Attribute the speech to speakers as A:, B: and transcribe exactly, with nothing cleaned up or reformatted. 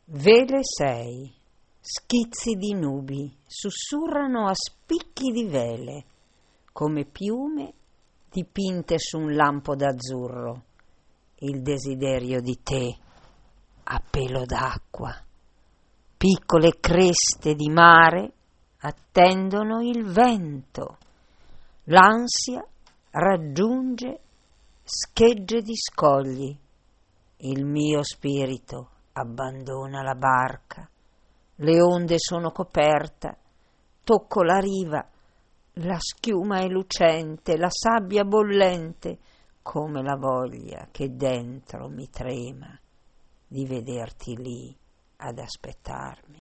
A: Vele sei, schizzi di nubi, sussurrano a spicchi di vele, come piume dipinte su un lampo d'azzurro, il desiderio di te a pelo d'acqua. Piccole creste di mare attendono il vento, l'ansia raggiunge schegge di scogli, il mio spirito abbandona la barca, le onde sono coperta, tocco la riva, la schiuma è lucente, la sabbia bollente, come la voglia che dentro mi trema di vederti lì ad aspettarmi.